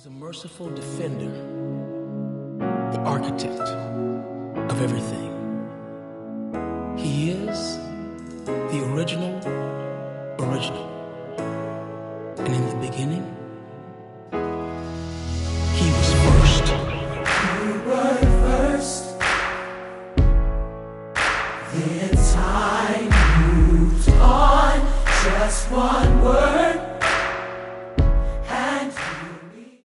He's a merciful defender, the architect of everything. He is the original. And in the beginning, he was first. You were first, then time moved on. Just one word.